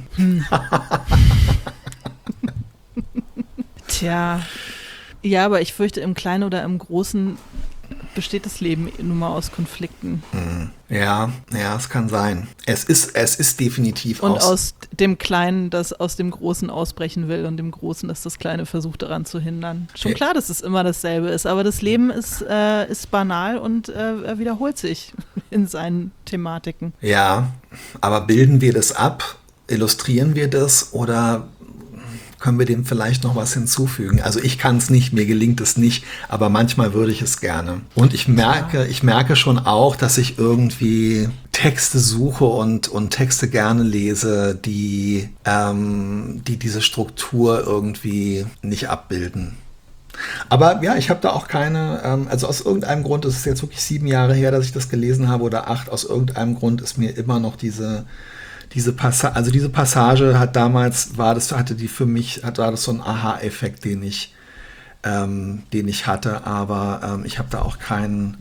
Tja, ja, aber ich fürchte, im Kleinen oder im Großen besteht das Leben nun mal aus Konflikten. Ja, es kann sein. Es ist definitiv und aus dem Kleinen, das aus dem Großen ausbrechen will und dem Großen, das das Kleine versucht daran zu hindern. Schon klar, dass es immer dasselbe ist, aber das Leben ist banal und wiederholt sich in seinen Thematiken. Ja, aber bilden wir das ab? Illustrieren wir das oder können wir dem vielleicht noch was hinzufügen? Also ich kann es nicht, mir gelingt es nicht, aber manchmal würde ich es gerne. Und ich merke schon auch, dass ich irgendwie Texte suche und Texte gerne lese, die diese Struktur irgendwie nicht abbilden. Aber ja, ich habe da auch keine, also aus irgendeinem Grund, es ist jetzt wirklich 7 Jahre her, dass ich das gelesen habe oder 8, aus irgendeinem Grund ist mir immer noch diese Passage hat damals, war das so ein Aha-Effekt, den ich hatte, aber ich habe da auch keine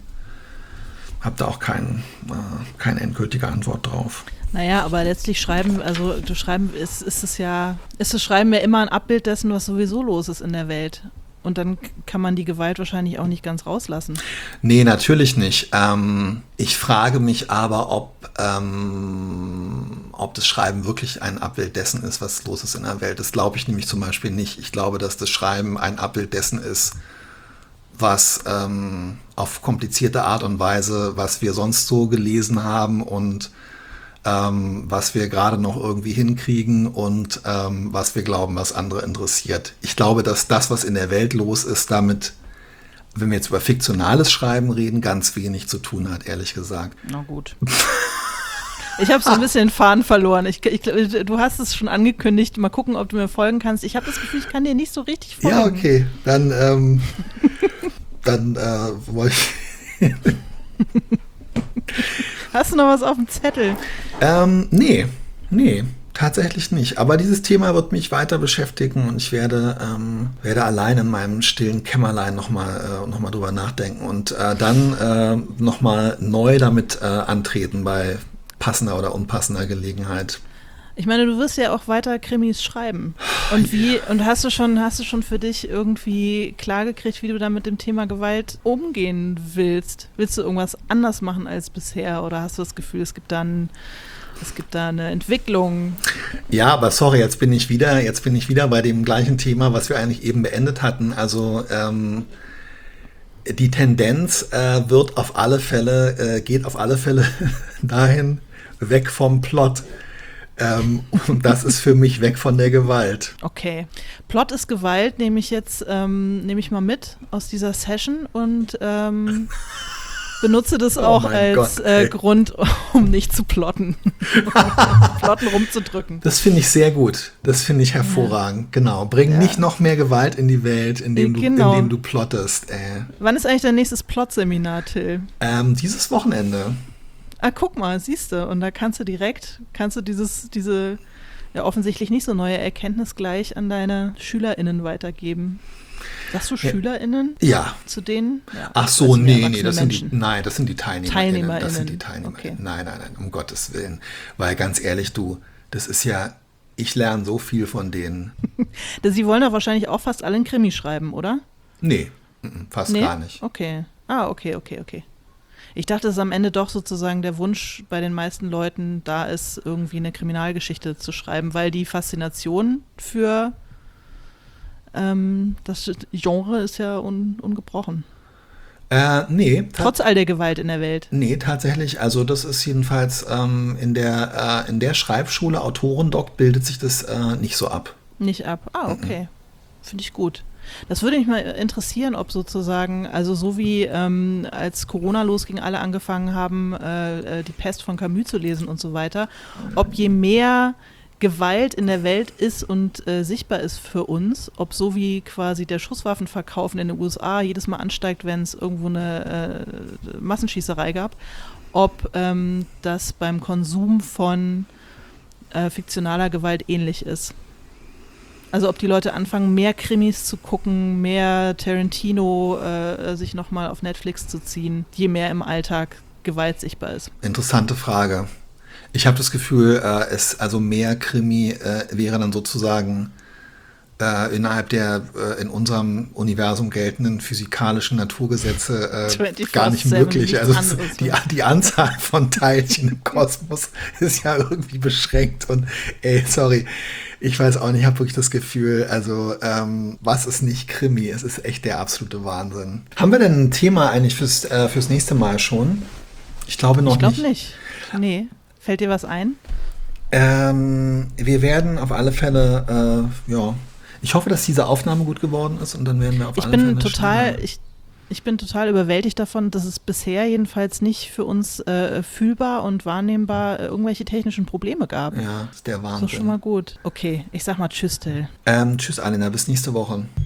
endgültige Antwort drauf. Naja, aber letztlich ist das Schreiben ja immer ein Abbild dessen, was sowieso los ist in der Welt. Und dann kann man die Gewalt wahrscheinlich auch nicht ganz rauslassen. Nee, natürlich nicht. Ich frage mich aber, ob das Schreiben wirklich ein Abbild dessen ist, was los ist in der Welt. Das glaube ich nämlich zum Beispiel nicht. Ich glaube, dass das Schreiben ein Abbild dessen ist, was auf komplizierte Art und Weise, was wir sonst so gelesen haben und was wir gerade noch irgendwie hinkriegen und was wir glauben, was andere interessiert. Ich glaube, dass das, was in der Welt los ist, damit, wenn wir jetzt über fiktionales Schreiben reden, ganz wenig zu tun hat, ehrlich gesagt. Na gut. Ich habe so ein bisschen den Faden verloren. Du hast es schon angekündigt. Mal gucken, ob du mir folgen kannst. Ich habe das Gefühl, ich kann dir nicht so richtig folgen. Ja, okay. Dann wollte ich... Hast du noch was auf dem Zettel? Nee, tatsächlich nicht. Aber dieses Thema wird mich weiter beschäftigen und ich werde allein in meinem stillen Kämmerlein noch mal drüber nachdenken und dann noch mal neu damit antreten bei passender oder unpassender Gelegenheit. Ich meine, du wirst ja auch weiter Krimis schreiben. Und hast du schon für dich irgendwie klargekriegt, wie du da mit dem Thema Gewalt umgehen willst? Willst du irgendwas anders machen als bisher? Oder hast du das Gefühl, es gibt da eine Entwicklung? Ja, aber sorry, jetzt bin ich wieder bei dem gleichen Thema, was wir eigentlich eben beendet hatten. Also die Tendenz geht auf alle Fälle dahin, weg vom Plot. Und das ist für mich weg von der Gewalt. Okay. Plot ist Gewalt, nehme ich mal mit aus dieser Session und benutze das auch als Grund, um nicht zu plotten. Plotten rumzudrücken. Das finde ich sehr gut. Das finde ich hervorragend. Genau. Bring nicht noch mehr Gewalt in die Welt, indem du plottest. Wann ist eigentlich dein nächstes Plot-Seminar, Till? Dieses Wochenende. Ah, guck mal, siehst du. Und da kannst du diese offensichtlich nicht so neue Erkenntnis gleich an deine SchülerInnen weitergeben. Sagst du SchülerInnen? Ja. Zu denen? Ja, ach so, nee, das sind die Teilnehmer. Das sind die Teilnehmer. Okay. Nein, um Gottes Willen. Weil ganz ehrlich, das ist ja, ich lerne so viel von denen. Sie wollen doch wahrscheinlich auch fast alle einen Krimi schreiben, oder? Nee, fast gar nicht. Okay. Ah, okay. Ich dachte, dass am Ende doch sozusagen der Wunsch bei den meisten Leuten da ist, irgendwie eine Kriminalgeschichte zu schreiben, weil die Faszination für das Genre ist ja ungebrochen. Nee. Trotz all der Gewalt in der Welt. Nee, tatsächlich. Also das ist jedenfalls in der Schreibschule Autorendoc bildet sich das nicht so ab. Nicht ab. Ah, okay. Finde ich gut. Das würde mich mal interessieren, ob sozusagen, also so wie als Corona losging, alle angefangen haben, die Pest von Camus zu lesen und so weiter, ob je mehr Gewalt in der Welt ist und sichtbar ist für uns, ob so wie quasi der Schusswaffenverkauf in den USA jedes Mal ansteigt, wenn es irgendwo eine Massenschießerei gab, ob das beim Konsum von fiktionaler Gewalt ähnlich ist. Also ob die Leute anfangen, mehr Krimis zu gucken, mehr Tarantino sich nochmal auf Netflix zu ziehen, je mehr im Alltag Gewalt sichtbar ist. Interessante Frage. Ich habe das Gefühl, also mehr Krimi wäre dann sozusagen innerhalb der in unserem Universum geltenden physikalischen Naturgesetze gar nicht möglich. Also die Anzahl von Teilchen im Kosmos ist ja irgendwie beschränkt. Und sorry, ich weiß auch nicht, ich habe wirklich das Gefühl, also was ist nicht Krimi? Es ist echt der absolute Wahnsinn. Haben wir denn ein Thema eigentlich fürs nächste Mal schon? Ich glaube noch nicht. Ich glaube nicht. Nee. Fällt dir was ein? Wir werden auf alle Fälle, ich hoffe, dass diese Aufnahme gut geworden ist und dann werden wir auf alle Fälle Ich bin total überwältigt davon, dass es bisher jedenfalls nicht für uns fühlbar und wahrnehmbar irgendwelche technischen Probleme gab. Ja, das ist der Wahnsinn. Das ist schon mal gut. Okay, ich sag mal Tschüss, Till. Tschüss, Alina, bis nächste Woche.